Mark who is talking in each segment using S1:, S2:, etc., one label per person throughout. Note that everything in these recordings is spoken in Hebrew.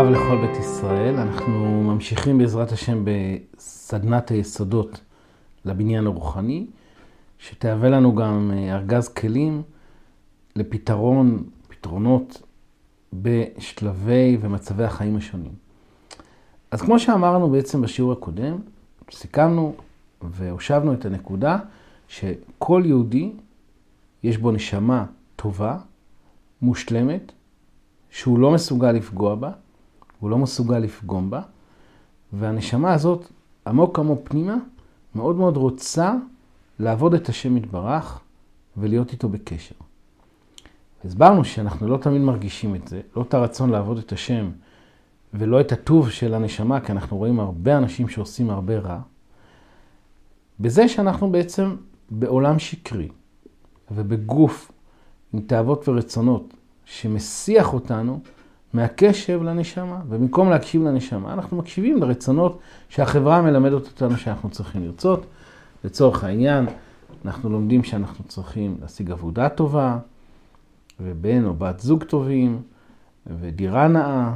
S1: רב לכל בית ישראל. אנחנו ממשיכים בעזרת השם בסדנת היסודות לבניין הרוחני, שתהווה לנו גם ארגז כלים לפתרונות בשלבי ומצבי החיים השונים. אז כמו שאמרנו בעצם בשיעור הקודם, סיכמנו והושבנו את הנקודה שכל יהודי יש בו נשמה טובה, מושלמת, שהוא לא מסוגל לפגוע בה, הוא לא מסוגל לפגום בה, והנשמה הזאת, עמוק פנימה, מאוד מאוד רוצה לעבוד את השם יתברך ולהיות איתו בקשר. הסברנו שאנחנו לא תמיד מרגישים את זה, לא את הרצון לעבוד את השם ולא את הטוב של הנשמה, כי אנחנו רואים הרבה אנשים שעושים הרבה רע, בזה שאנחנו בעצם בעולם שקרי ובגוף עם תאוות ורצונות שמסיח אותנו מהקשב לנשמה, ובמקום להקשיב לנשמה, אנחנו מקשיבים לרצונות שהחברה מלמדת אותנו שאנחנו צריכים לרצות. לצורך העניין, אנחנו לומדים שאנחנו צריכים להשיג עבודה טובה, ובן או בת זוג טובים, ודירה נאה,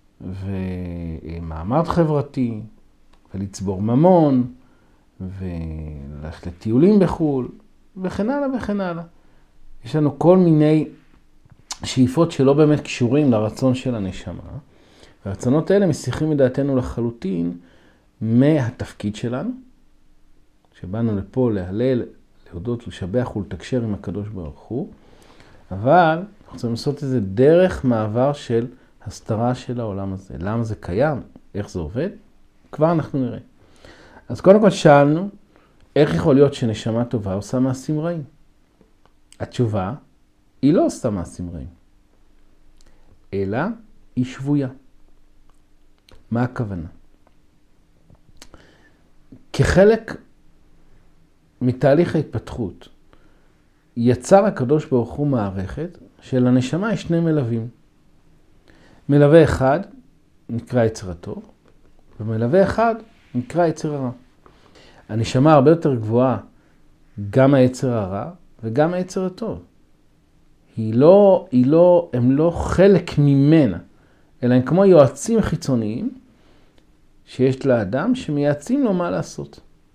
S1: ומעמד חברתי, ולצבור ממון, וללכת לטיולים בחו"ל, וכן הלאה וכן הלאה. יש לנו כל מיני שאיפות שלא באמת קשורים לרצון של הנשמה. והרצונות האלה מסיחים את דעתנו לחלוטין מהתפקיד שלנו, שבאנו לפה להלל, להודות, לשבח ולתקשר עם הקדוש ברוך הוא, אבל אנחנו צריכים לעשות איזה דרך מעבר של הסתרה של העולם הזה. למה זה קיים? איך זה עובד? כבר אנחנו נראה. אז קודם כל שאלנו, איך יכול להיות שנשמה טובה עושה מעשים רעים? התשובה, היא לא עושה מעשים רעים, אלא היא שבויה. מה הכוונה? כחלק מתהליך ההתפתחות, יצר הקדוש ברוך הוא מערכת של הנשמה יש שני מלווים. מלווה אחד נקרא יצר הטוב, ומלווה אחד נקרא יצר הרע. הנשמה הרבה יותר גבוהה, גם היצר הרע וגם היצר הטוב. הם לא חלק ממנה, אלא הם כמו יועצים חיצוניים שיש לאדם שמייעצים לו מה לעשות.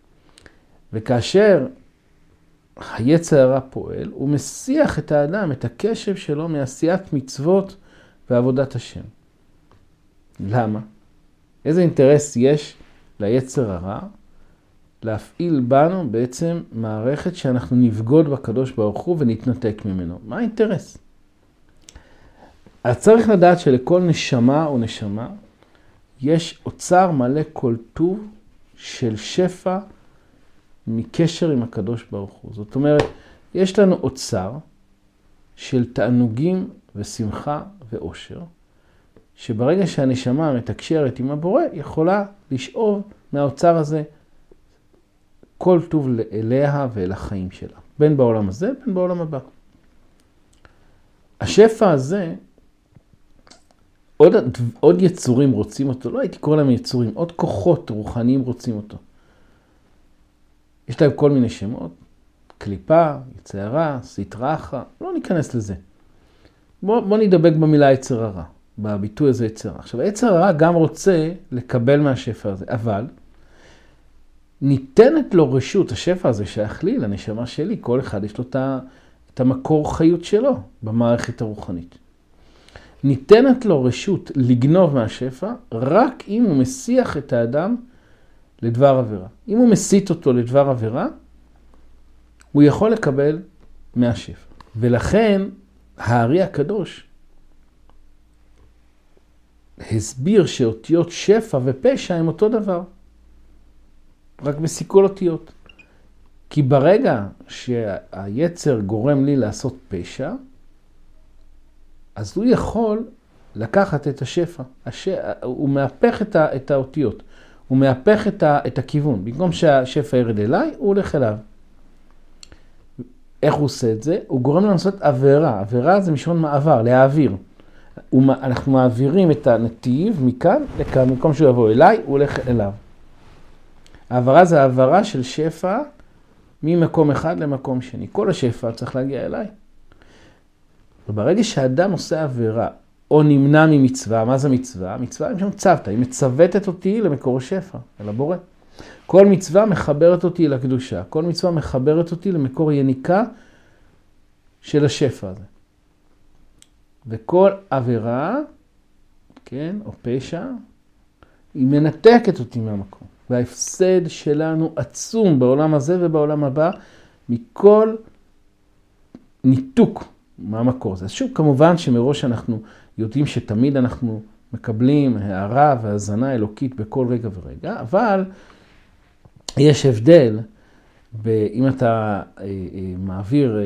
S1: וכאשר היצר הרע פועל, הוא מסיח את האדם, את הקשב שלו מעשיית מצוות ועבודת השם. למה? איזה אינטרס יש ליצר הרע להפעיל בנו בעצם מערכת שאנחנו נבגוד בקדוש ברוך הוא ונתנתק ממנו? מה האינטרס? אז צריך לדעת שלכל נשמה או נשמה יש אוצר מלא כל טוב של שפע מקשר עם הקדוש ברוך הוא. זאת אומרת, יש לנו אוצר של תענוגים ושמחה ואושר, שברגע שהנשמה מתקשרת עם הבורא, יכולה לשאוב מהאוצר הזה כל טוב אליה ואל החיים שלה, בין בעולם הזה, בין בעולם הבא. השפע הזה, עוד יצורים רוצים אותו, לא הייתי קורא להם יצורים, עוד כוחות רוחניים רוצים אותו. יש להם כל מיני שמות, קליפה, יצרה, סטרא אחרא, לא ניכנס לזה. בוא נדבק במילה יצר הרע, בביטוי הזה יצר הרע. עכשיו, היצר הרע גם רוצה לקבל מהשפע הזה, אבל ניתנת לו רשות, השפע הזה שייך לי, לנשמה שלי, כל אחד יש לו את המקור חיות שלו במערכת הרוחנית. ניתנת לו רשות לגנוב מהשפע, רק אם הוא מסיח את האדם לדבר עבירה. אם הוא מסית אותו לדבר עבירה, הוא יכול לקבל מהשפע. ולכן הארי הקדוש הסביר שאותיות שפע ופשע הם אותו דבר. רק בסיכול אותיות. כי ברגע שהיצר גורם לי לעשות פשע, אז הוא יכול לקחת את השפע. הוא מהפך את האותיות. הוא מהפך את הכיוון. במקום שהשפע ירד אליי, הוא הולך אליו. איך הוא עושה את זה? הוא גורם לנו לעשות עבירה. עבירה זה משון מעבר, להעביר. אנחנו מעבירים את הנתיב מכאן לכאן. במקום שהוא יבוא אליי, הוא הולך אליו. העברה זה העברה של שפע ממקום אחד למקום שני. כל השפע צריך להגיע אליי. וברגע שהאדם עושה עבירה או נמנע ממצווה. מה זה מצווה? מצווה היא שם צוותא, היא מצוותת אותי למקור השפע, אל הבורא. כל מצווה מחברת אותי לקדושה, כל מצווה מחברת אותי למקור יניקה של השפע הזה. וכל עבירה, כן, או פשע, היא מנתקת אותי מהמקום. וההפסד שלנו עצום בעולם הזה ובעולם הבא, מכל ניתוק מהמקור הזה. אז שוב, כמובן שמראש אנחנו יודעים שתמיד אנחנו מקבלים הערה והזנה אלוקית בכל רגע ורגע, אבל יש הבדל, אם אתה מעביר,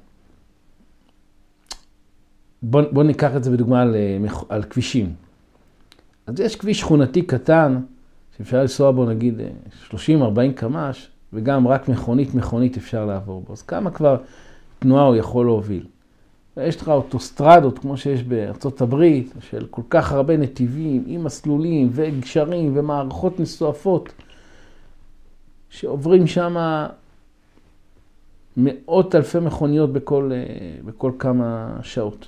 S1: בוא ניקח את זה בדוגמה על כבישים. אז יש כביש שכונתי קטן, שאפשר לנסוע בו נגיד 30-40 קמ"ש, וגם רק מכונית אפשר לעבור בו. אז כמה כבר תנועה הוא יכול להוביל? ויש לך אוטוסטרדות, כמו שיש בארצות הברית, של כל כך הרבה נתיבים, עם מסלולים וגשרים ומערכות מסועפות, שעוברים שם מאות אלפי מכוניות בכל כמה שעות.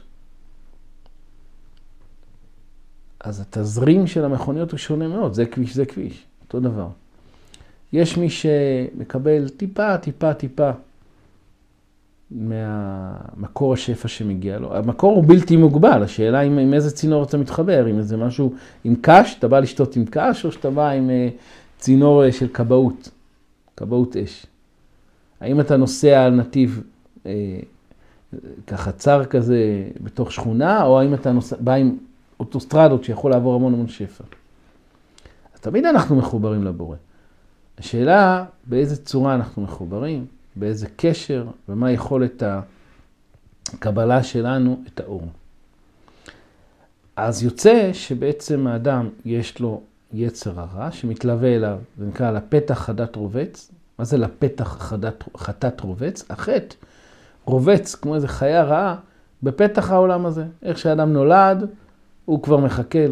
S1: אז התזרים של המכוניות הוא שונה מאוד, זה כביש, אותו דבר. יש מי שמקבל טיפה מהמקור השפע שמגיע לו. המקור הוא בלתי מוגבל, השאלה עם איזה צינור אתה מתחבר, אם זה משהו עם קש, אתה בא לשתות עם קש, או שאתה בא עם צינור של כבאות אש. האם אתה נוסע על נתיב ככה צר כזה בתוך שכונה, או האם אתה בא עם אוטוסטרדות שיכול לעבור המון שפע. אז תמיד אנחנו מחוברים לבורא. השאלה באיזה צורה אנחנו מחוברים, באיזה קשר, ומה יכולת הקבלה שלנו את האור. אז יוצא שבעצם האדם יש לו יצר הרע, שמתלווה אליו, זה נקרא לפתח חטאת רובץ. מה זה לפתח חטאת רובץ? החטא רובץ כמו איזה חיה רעה בפתח העולם הזה. איך שהאדם נולד, הוא כבר מחכה לו.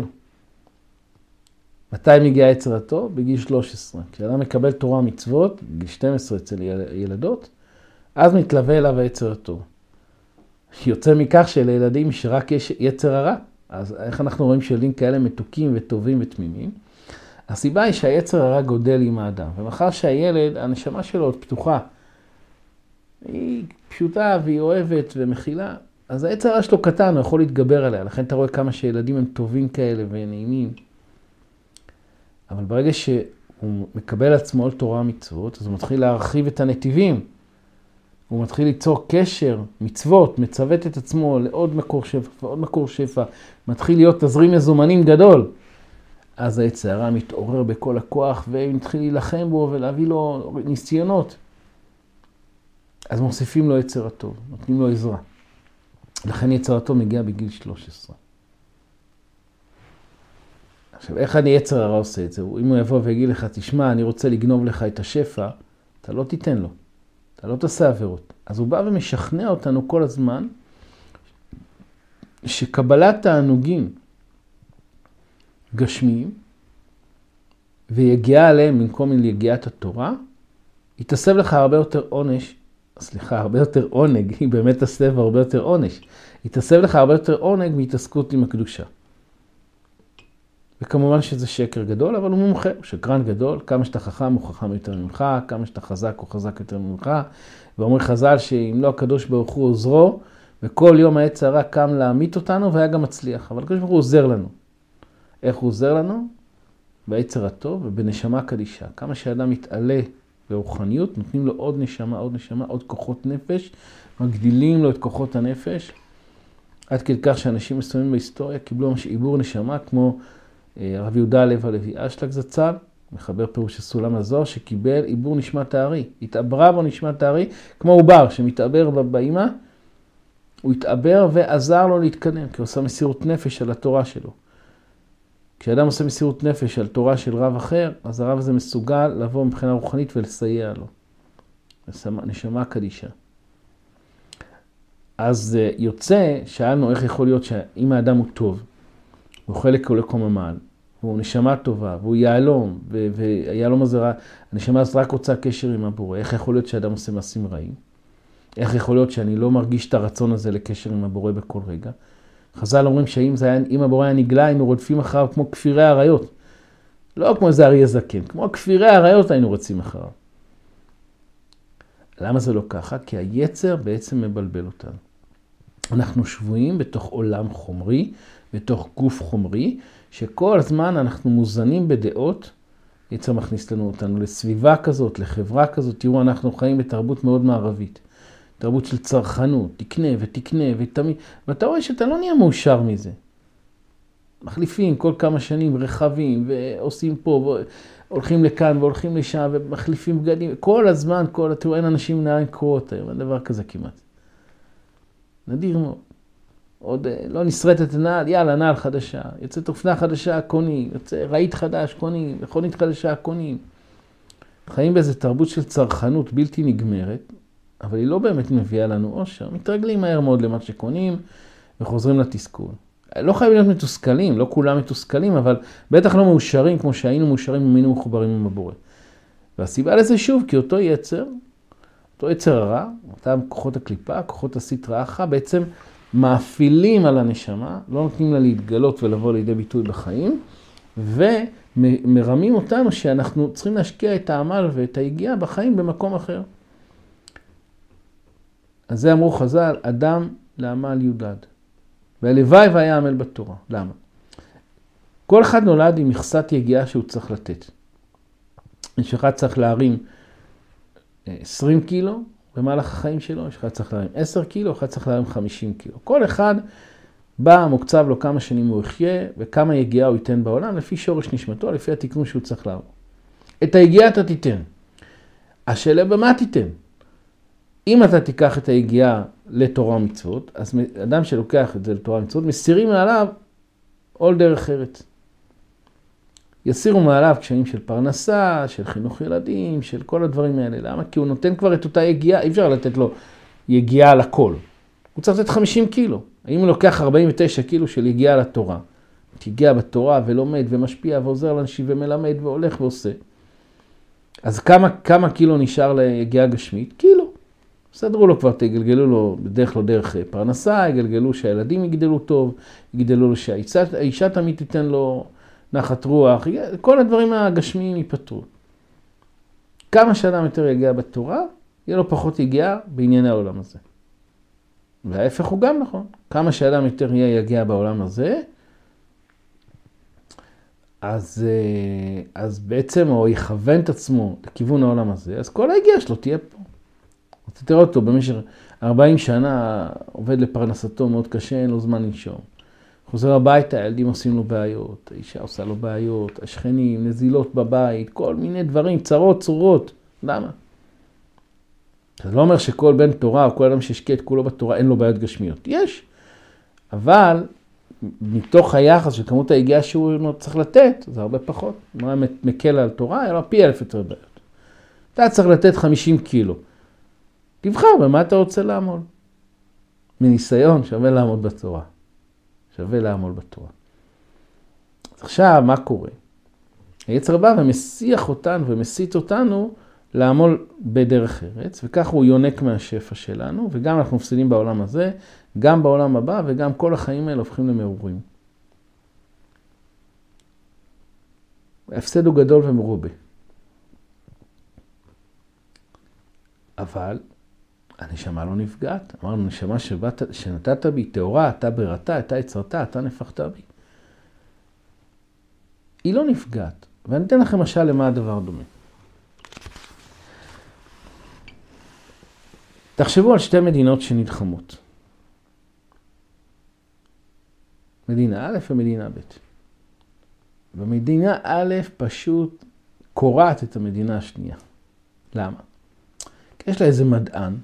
S1: מתי מגיע יצר הטוב? בגיל 13. כשאדם מקבל תורה ומצוות, בגיל 12 אצל ילדות, אז מתלווה אליו היצר הטוב. יוצא מכך שלילדים שרק יש יצר הרע. אז איך אנחנו רואים שילדים כאלה מתוקים וטובים ותמימים? הסיבה היא שהיצר הרע גודל עם האדם. ומחר שהילד, הנשמה שלו עוד פתוחה. היא פשוטה והיא אוהבת ומכילה. אז היצר הרע שלו קטן, הוא יכול להתגבר עליה. לכן אתה רואה כמה שילדים הם טובים כאלה ונעימים. אבל ברגע שהוא מקבל עצמו על תורה ומצוות, אז הוא מתחיל להרחיב את הנתיבים. הוא מתחיל ליצור קשר, מצוות, מצוות את עצמו לעוד מקור שפע ועוד מקור שפע. מתחיל להיות תזרים מזומנים גדול. אז היצר הרע מתעורר בכל הכוח ומתחיל להילחם בו ולהביא לו ניסיונות. אז מוסיפים לו יצר הטוב, נותנים לו עזרה. לכן יצר הטוב מגיע בגיל 13. עכשיו, איך אני יצר הרע עושה את זה? אם הוא יבוא ויגיד לך, תשמע, אני רוצה לגנוב לך את השפע, אתה לא תיתן לו. אתה לא תעשה עבירות. אז הוא בא ומשכנע אותנו כל הזמן, שקבלת תענוגים גשמיים, ויגיעה עליהם במקום יגיעת התורה, יתסב לך הרבה יותר הרבה יותר עונג, היא באמת תסב הרבה יותר עונש. יתסב לך הרבה יותר עונג מהתעסקות עם הקדושה. וכמובן שזה שקר גדול, אבל הוא מומחה, הוא שקרן גדול, כמה שאתה חכם הוא חכם יותר ממך, כמה שאתה חזק הוא חזק יותר ממך, ואומר חז"ל שאם לא הקדוש ברוך הוא עוזרו, וכל יום היצר הרע קם להמית אותנו, והיה גם מצליח, אבל הקדוש ברוך הוא עוזר לנו. איך הוא עוזר לנו? ביצר הטוב ובנשמה קדישה. כמה שאדם מתעלה ברוחניות, נותנים לו עוד נשמה, עוד כוחות נפש, מגדילים לו את כוחות הנפש, עד כדי כך שאנשים מסוימים בהיסטוריה קיבלו עיבור נשמה, כמו הרב יהודה הלוי אשלג זצ"ל, מחבר פירוש הסולם הזוהר, שקיבל עיבור נשמת הארי. התעברה בו נשמת הארי, כמו עובר שמתעבר באמא, הוא התעבר ועזר לו להתקדם, כי הוא עושה מסירות נפש על התורה שלו. כשאדם עושה מסירות נפש על תורה של רב אחר, אז הרב הזה מסוגל לבוא מבחינה רוחנית ולסייע לו. נשמה קדישה. אז יוצא, שאלנו איך יכול להיות שאם האדם הוא טוב, הוא חלק לקום המעל, והוא נשמה טובה, והוא יעלום, והיעלום הזה, הנשמה הזאת רק רוצה קשר עם הבורא. איך יכול להיות שאדם עושה מעשים רעים? איך יכול להיות שאני לא מרגיש את הרצון הזה לקשר עם הבורא בכל רגע? חז"ל אומרים שאם הבורא היה נגלה, היינו רודפים אחריו כמו כפירי האריות. לא כמו איזה אריה זקן, כמו כפירי האריות היינו רוצים אחריו. למה זה לא ככה? כי היצר בעצם מבלבל אותנו. אנחנו שבויים בתוך עולם חומרי, בתוך גוף חומרי, שכל הזמן אנחנו מוזנים בדעות. יצר מכניס אותנו לסביבה כזאת, לחברה כזאת. תראו, אנחנו חיים בתרבות מאוד מערבית. תרבות של צרכנות, תקנה ותקנה ותמיד. ואתה רואה שאתה לא נהיה מאושר מזה. מחליפים כל כמה שנים רכבים, ועושים פה, הולכים לכאן והולכים לשם, ומחליפים בגדים. כל הזמן, תראו, אין אנשים נערים קרואות היום, אין דבר כזה כמעט. נדיר מאוד. עוד לא נשרטת נעל, יאללה, נעל חדשה. יוצאת אופנה חדשה, קונים. יוצא רהיט חדש, קונים. מכונית חדשה, קונים. חיים באיזו תרבות של צרכנות בלתי נגמרת, אבל היא לא באמת מביאה לנו אושר. מתרגלים מהר מאוד למה שקונים, וחוזרים לתסכול. לא חייבים להיות מתוסכלים, לא כולם מתוסכלים, אבל בטח לא מאושרים כמו שהיינו מאושרים אם היינו מחוברים עם הבורא. והסיבה לזה שוב, כי אותו יצר הרע, אותם כוחות הקליפה, כוחות הסטרא אחרא, בעצם מאפילים על הנשמה, לא נותנים לה להתגלות ולבוא לידי ביטוי בחיים, ומרמים אותנו שאנחנו צריכים להשקיע את העמל ואת היגיעה בחיים במקום אחר. אז זה אמרו חז"ל, אדם לעמל יודד. והלוואי והיה עמל בתורה. למה? כל אחד נולד עם מכסת יגיעה שהוא צריך לתת. יש אחד צריך להרים 20 קילו במהלך החיים שלו, יש אחד צריך להרים 10 קילו, אחד צריך להרים 50 קילו. כל אחד בא, מוקצב לו כמה שנים הוא יחיה, וכמה יגיעה הוא ייתן בעולם, לפי שורש נשמתו, לפי התיקון שהוא צריך לעבור. את היגיעה אתה תיתן. השאלה במה תיתן? אם אתה תיקח את היגיעה לתורה ומצוות, אז אדם שלוקח את זה לתורה ומצוות, מסירים מעליו עול דרך ארץ. יסירו מעליו קשיים של פרנסה, של חינוך ילדים, של כל הדברים האלה. למה? כי הוא נותן כבר את אותה יגיעה, אי אפשר לתת לו יגיעה על הכל. הוא צריך לתת 50 קילו. האם הוא לוקח 49 קילו של יגיעה לתורה? יגיעה בתורה ולומד ומשפיע ועוזר לאנשים ומלמד והולך ועושה. אז כמה קילו נשאר ליגיעה גשמית? קילו. סדרו לו כבר, תגלגלו לו בדרך לא דרך פרנסה, יגלגלו שהילדים יגדלו טוב, יגדלו לו שהאישה תמיד תיתן לו נחת רוח, כל הדברים הגשמיים ייפטרו. כמה שאדם יותר יגיע בתורה, יהיה לו פחות יגיע בענייני העולם הזה. וההפך הוא גם נכון. כמה שאדם יותר יגיע בעולם הזה, אז בעצם הוא יכוון את עצמו לכיוון העולם הזה, אז כל היגיעה שלו תהיה פה. אתה תראה אותו במשך 40 שנה עובד לפרנסתו מאוד קשה, אין לו זמן לנשום. חוזר הביתה, הילדים עושים לו בעיות, האישה עושה לו בעיות, השכנים, נזילות בבית, כל מיני דברים, צרות, צורות. למה? זה לא אומר שכל בן תורה או כל אדם שהשקיע את כולו בתורה אין לו בעיות גשמיות. יש, אבל מתוך היחס של כמות היגיעה שהוא צריך לתת, זה הרבה פחות. הוא היה מקל על תורה, היה לו פי 1000 יותר בעיות. אתה צריך לתת 50 קילו. תבחר במה אתה רוצה לעמול. מניסיון שווה לעמוד בתורה. שווה לעמול בתורה. אז עכשיו, מה קורה? היצר בא ומסיח אותנו ומסית אותנו לעמול בדרך ארץ, וכך הוא יונק מהשפע שלנו, וגם אנחנו מפסידים בעולם הזה, גם בעולם הבא, וגם כל החיים האלה הופכים למרורים. ההפסד הוא גדול ומרובה. אבל הנשמה לא נפגעת. אמרנו, נשמה שנתת בי, תאורה, אתה בראתה, אתה יצרתה, אתה נפחת בי. היא לא נפגעת. ואני אתן לכם משל למה הדבר דומה. תחשבו על שתי מדינות שנלחמות. מדינה א' ומדינה ב'. במדינה א' פשוט קורעת את המדינה השנייה. למה? כי יש לה איזה מדען,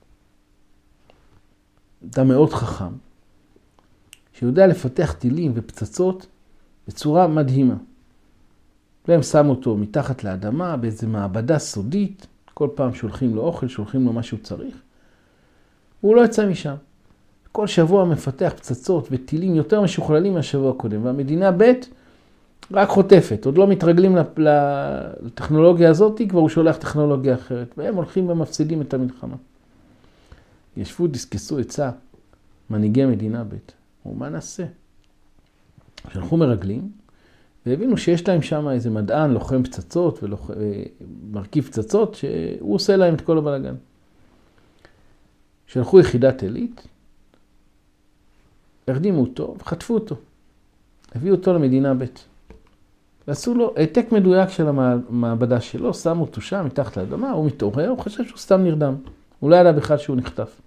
S1: אתה מאוד חכם, שיודע לפתח טילים ופצצות בצורה מדהימה. והם שמו אותו מתחת לאדמה באיזו מעבדה סודית, כל פעם שולחים לו אוכל, שולחים לו מה שהוא צריך. הוא לא יצא משם. כל שבוע מפתח פצצות וטילים יותר משוכללים מהשבוע הקודם, והמדינה ב' רק חוטפת, עוד לא מתרגלים לטכנולוגיה הזאת, כבר הוא שולח טכנולוגיה אחרת, והם הולכים ומפסידים את המלחמה. ישבו, דיסקסו עצה, מנהיגי מדינה ב'. מה נעשה? שלחו מרגלים, והבינו שיש להם שם איזה מדען, לוחם פצצות ומרכיב פצצות, שהוא עושה להם את כל הבלגן. שלחו יחידת עילית, הרדימו אותו וחטפו אותו. הביאו אותו למדינה ב'. ועשו לו העתק מדויק של המעבדה שלו, שמו אותו שם מתחת לאדמה, הוא מתעורר, הוא חושב שהוא סתם נרדם. הוא לא ידע בכלל שהוא נחטף.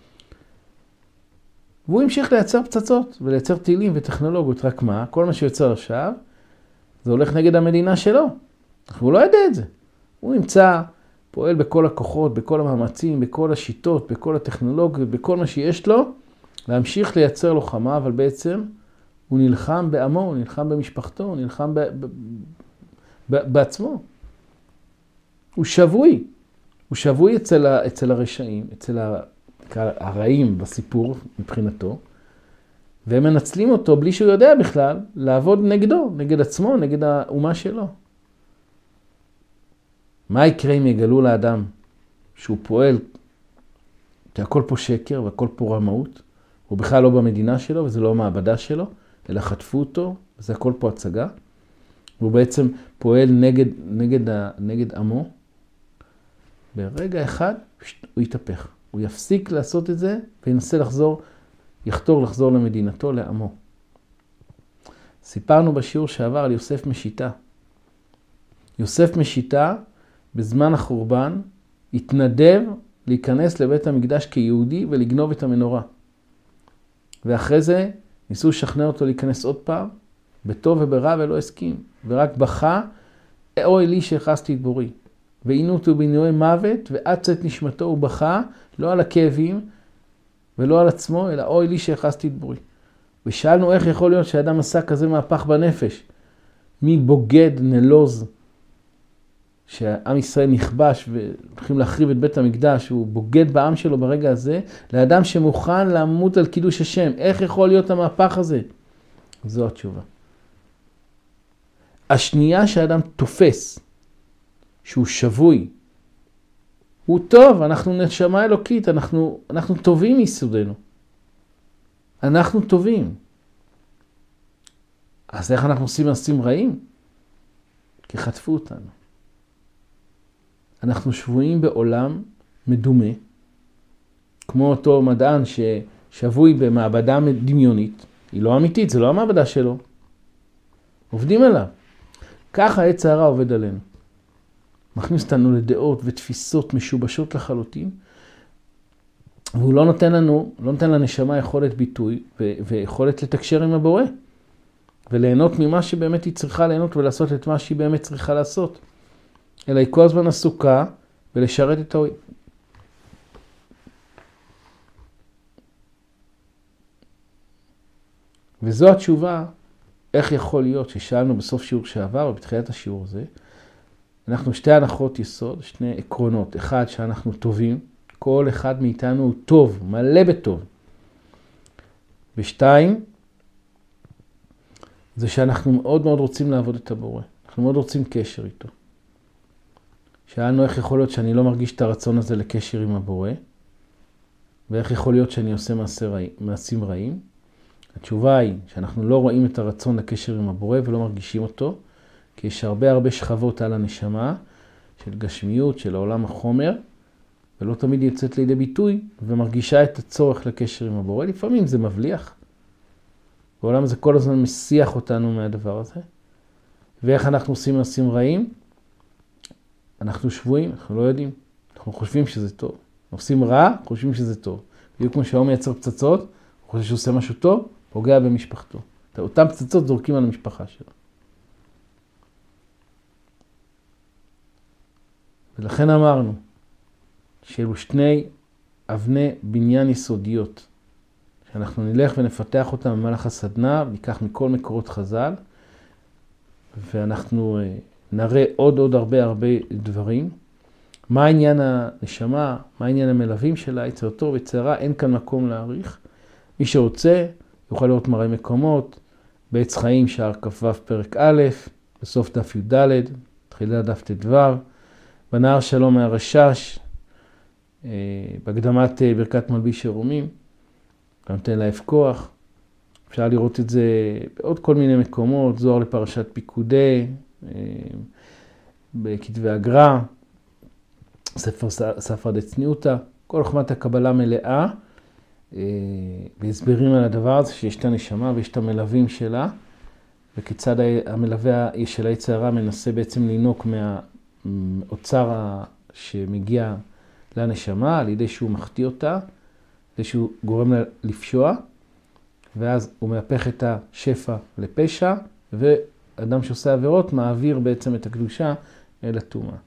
S1: והוא המשיך לייצר פצצות ולייצר טילים וטכנולוגיות, רק מה? כל מה שיוצר עכשיו, זה הולך נגד המדינה שלו. הוא לא יודע את זה. הוא נמצא, פועל בכל הכוחות, בכל המאמצים, בכל השיטות, בכל הטכנולוגיות, בכל מה שיש לו, להמשיך לייצר לוחמה, אבל בעצם הוא נלחם בעמו, הוא נלחם במשפחתו, הוא נלחם בעצמו. הוא שבוי. הוא שבוי אצל הרשעים, אצל הרעים בסיפור מבחינתו, והם מנצלים אותו בלי שהוא יודע בכלל לעבוד נגדו, נגד עצמו, נגד האומה שלו. מה יקרה אם יגלו לאדם שהוא פועל, שהכל פה שקר והכל פה רמאות, הוא בכלל לא במדינה שלו וזה לא המעבדה שלו, אלא חטפו אותו, וזה הכל פה הצגה, והוא בעצם פועל נגד עמו. ברגע אחד הוא יתהפך. הוא יפסיק לעשות את זה וינסה יחתור לחזור למדינתו, לעמו. סיפרנו בשיעור שעבר על יוסף משיטה. יוסף משיטה בזמן החורבן התנדב להיכנס לבית המקדש כיהודי ולגנוב את המנורה. ואחרי זה ניסו לשכנע אותו להיכנס עוד פעם, בטוב וברע, ולא הסכים. ורק בכה, אוי לי שהכסתי את בורי. ועינו אותו בעינויי מוות, ועד צאת נשמתו הוא בכה, לא על הכאבים ולא על עצמו, אלא אוי לי שהכסתי את בורי. ושאלנו איך יכול להיות שהאדם עשה כזה מהפך בנפש. מי בוגד, נלוז, שהעם ישראל נכבש והולכים להחריב את בית המקדש, הוא בוגד בעם שלו ברגע הזה, לאדם שמוכן למות על קידוש השם. איך יכול להיות המהפך הזה? זו התשובה. השנייה שהאדם תופס, שהוא שבוי, הוא טוב, אנחנו נשמה אלוקית, אנחנו טובים מיסודנו. אנחנו טובים. אז איך אנחנו עושים מעשים רעים? כי חטפו אותנו. אנחנו שבויים בעולם מדומה, כמו אותו מדען ששבוי במעבדה דמיונית, היא לא אמיתית, זה לא המעבדה שלו. עובדים עליו. ככה עץ הרע עובד עלינו. מכניס אותנו לדעות ותפיסות משובשות לחלוטין, והוא לא נותן לנשמה יכולת ביטוי ויכולת לתקשר עם הבורא, וליהנות ממה שבאמת היא צריכה ליהנות ולעשות את מה שהיא באמת צריכה לעשות. אלא היא כל הזמן עסוקה ולשרת את האויב. וזו התשובה, איך יכול להיות ששאלנו בסוף שיעור שעבר ובתחילת השיעור הזה, אנחנו שתי הנחות יסוד, שני עקרונות. אחד, שאנחנו טובים, כל אחד מאיתנו הוא טוב, מלא בטוב. ושתיים, זה שאנחנו מאוד מאוד רוצים לעבוד את הבורא. אנחנו מאוד רוצים קשר איתו. שאלנו איך יכול להיות שאני לא מרגיש את הרצון הזה לקשר עם הבורא, ואיך יכול להיות שאני עושה מעשים רעים. התשובה היא שאנחנו לא רואים את הרצון לקשר עם הבורא ולא מרגישים אותו, כי יש הרבה שכבות על הנשמה של גשמיות, של העולם החומר, ולא תמיד יוצאת לידי ביטוי ומרגישה את הצורך לקשר עם הבורא. לפעמים זה מבליח. העולם הזה כל הזמן מסיח אותנו מהדבר הזה. ואיך אנחנו עושים מעשים רעים? אנחנו שבויים, אנחנו לא יודעים. אנחנו חושבים שזה טוב. עושים רע, חושבים שזה טוב. בדיוק כמו שהאום מייצר פצצות, הוא חושב שהוא עושה משהו טוב, פוגע במשפחתו. אותם פצצות זורקים על המשפחה שלו. ולכן אמרנו שאלו שני אבני בניין יסודיות, שאנחנו נלך ונפתח אותם במהלך הסדנה, ניקח מכל מקורות חז"ל, ואנחנו נראה עוד הרבה דברים. מה העניין הנשמה, מה העניין המלווים שלה, יצר טוב ויצר רע, אין כאן מקום להאריך. מי שרוצה יוכל לראות מראי מקומות, בעץ חיים שער כ"ו פרק א', בסוף דף י"ד, תחילת דף ט"ו, בנהר שלום מהרשש, בהקדמת ברכת מלביש ירומים, גם נותן לה כוח, אפשר לראות את זה בעוד כל מיני מקומות, זוהר לפרשת פיקודי, בכתבי הגר"א, ספר ספרא דצניעותא, כל חוכמת הקבלה מלאה, והסברים על הדבר הזה שיש את הנשמה ויש את המלווים שלה, וכיצד המלווה של היצר הרע מנסה בעצם לינוק מהאוצר שמגיע לנשמה, על ידי שהוא מחטיא אותה, ושהוא גורם לה לפשוע, ואז הוא מהפך את השפע לפשע, ואדם שעושה עבירות מעביר בעצם את הקדושה אל הטומאה.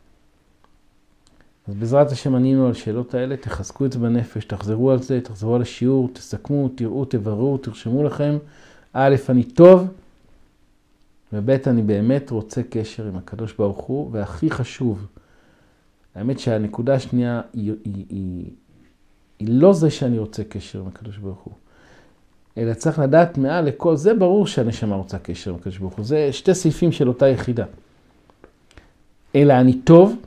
S1: אז בעזרת השם ענינו על שאלות האלה, תחזקו את זה בנפש, תחזרו על זה, תחזרו על השיעור, תסכמו, תראו, תבררו, תרשמו לכם. א', אני טוב, וב', אני באמת רוצה קשר עם הקדוש ברוך הוא, והכי חשוב, האמת שהנקודה השנייה היא לא זה שאני רוצה קשר עם הקדוש ברוך הוא, אלא צריך לדעת מעל לכל, זה ברור שהנשמה רוצה קשר עם הקדוש ברוך הוא, זה שתי סעיפים של אותה יחידה. אלא אני טוב,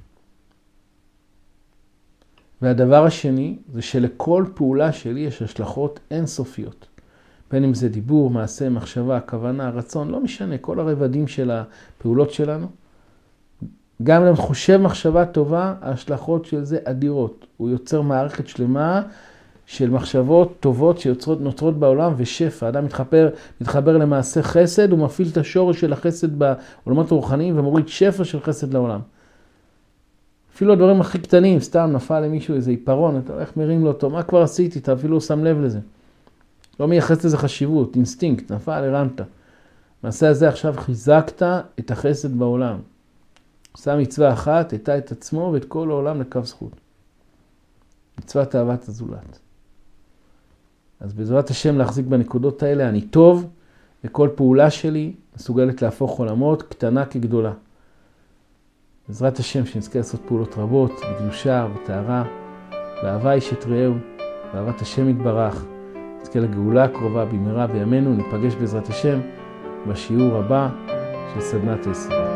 S1: והדבר השני זה שלכל פעולה שלי יש השלכות אינסופיות. בין אם זה דיבור, מעשה, מחשבה, כוונה, רצון, לא משנה, כל הרבדים של הפעולות שלנו. גם אם חושב מחשבה טובה, ההשלכות של זה אדירות. הוא יוצר מערכת שלמה של מחשבות טובות שנוצרות בעולם ושפע. האדם מתחבר למעשה חסד, הוא מפעיל את השורש של החסד בעולמות הרוחניים ומוריד שפע של חסד לעולם. אפילו הדברים הכי קטנים, סתם נפל למישהו איזה עיפרון, אתה הולך מרים לו אותו, מה כבר עשיתי? אתה אפילו שם לב לזה. לא מייחס לזה חשיבות, אינסטינקט, נפל, הרמת. מעשה הזה עכשיו חיזקת את החסד בעולם. עושה מצווה אחת, הייתה את עצמו ואת כל העולם לקו זכות. מצוות אהבת הזולת. אז בעזרת השם להחזיק בנקודות האלה, אני טוב, וכל פעולה שלי מסוגלת להפוך עולמות, קטנה כגדולה. בעזרת השם שנזכה לעשות פעולות רבות, בקדושה, בטהרה, באהבה איש את רעהו, באהבת השם יתברך. נזכה לגאולה הקרובה במהרה בימינו, ניפגש בעזרת השם בשיעור הבא של סדנת 10.